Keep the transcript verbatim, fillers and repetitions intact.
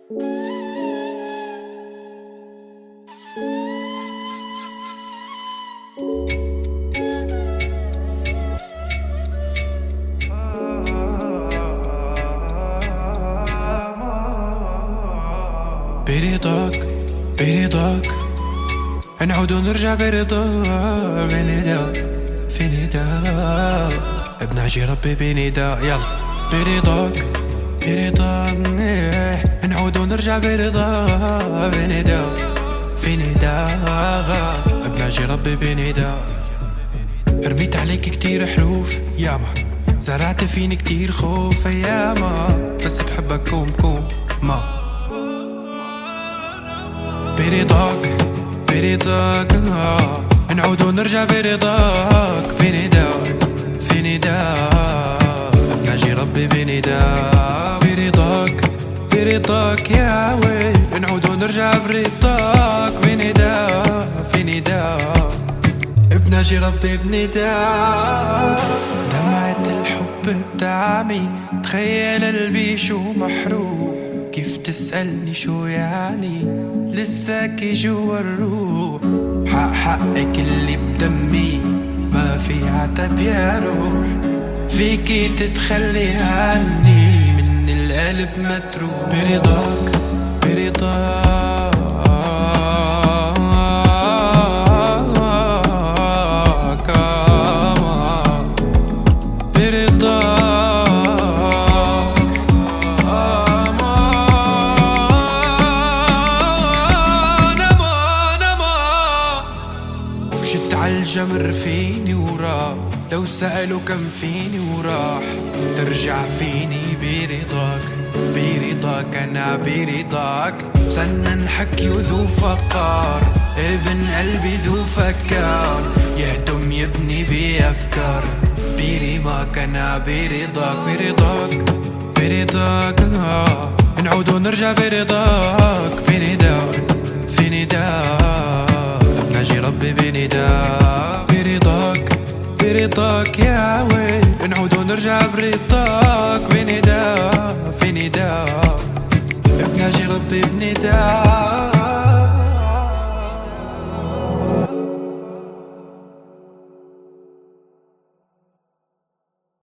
برضاك برضاك نعود ونرجع برضاك بنداء في نداء بنعجي ربي بنداء يلا برضاك برضاك نعود ونرجع برضاك بنداء في نداء بنعجي ربي بنداء. رميت عليك كتير حروف ياما، زرعت فيني كتير خوف ياما، بس بحبك كوم كوم ما برضاك برضاك نعود ونرجع برضاك بنداء في نداء بنعجي ربي بنداء برضاك برضاك يا ويل نعود ونرجع برضاك بنداء في نداء بنعجي ربي بنداء. دمعة الحب بتعمي تخيل قلبي شو محروق، كيف تسألني شو يعني لساكي جوا الروح، حق حقك اللي بدمي ما في عتب يا روح، فيكي تتخلي عني من القلب متروح برضاك برضاك شت عالجمر فيني وراح، لو سألوا كم فيني وراح، ترجع فيني برضاك برضاك أنا برضاك، مسنن حكي وذو فقار، ابن قلبي ذو فكار، يهدم يبني بأفكار، برضاك أنا برضاك برضاك برضاك نعود ونرجع برضاك بنداء في نداء بنعجي ربي بنداء برضاك برضاك يا ويل نعود ونرجع برضاك بنداء في نداء بنعجي ربي بنداء.